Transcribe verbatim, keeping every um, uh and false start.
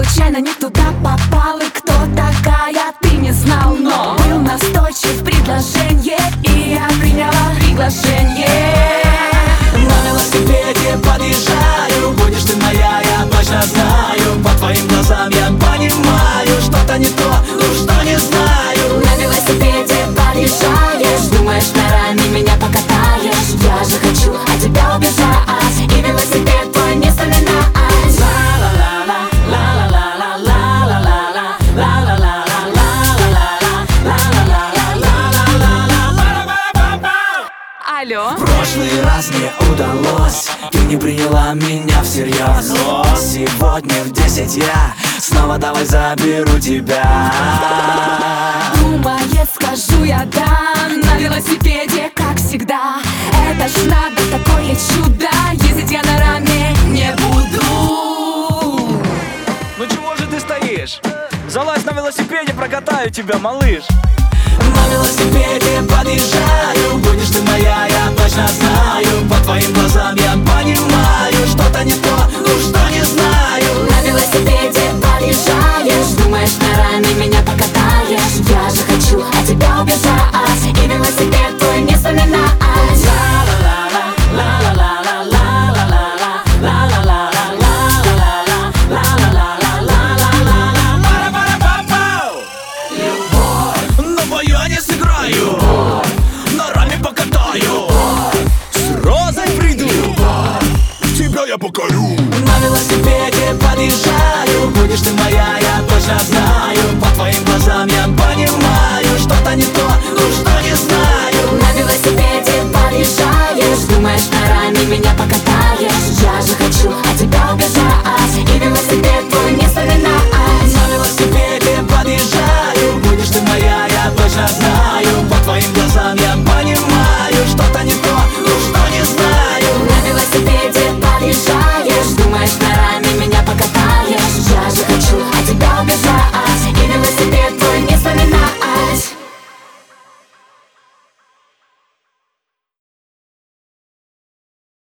случайно не туда попал. И кто такая, ты не знал, но был настойчив в предложении, и я приняла приглашение. На велосипеде подъезжаю, будешь ты моя, я точно знаю. По твоим глазам я понимаю, что-то не то, ну что не знаю. На велосипеде подъезжаешь, думаешь, на раме меня покатаешь. Я же хочу от тебя убежать, и велосипед твой не вспоминать. Алло. В прошлый раз не удалось, ты не приняла меня всерьез. Но сегодня в десять я снова давай заберу тебя. Думает, скажу я да, на велосипеде, как всегда. Это ж надо, такое чудо, ездить я на раме не буду. Ну чего же ты стоишь? Залазь на велосипеде, прокатаю тебя, малыш. На велосипеде подъезжаю, будешь ты моя, я точно знаю. По твоим глазам я понимаю, что-то не то, ну что не знаю. На велосипеде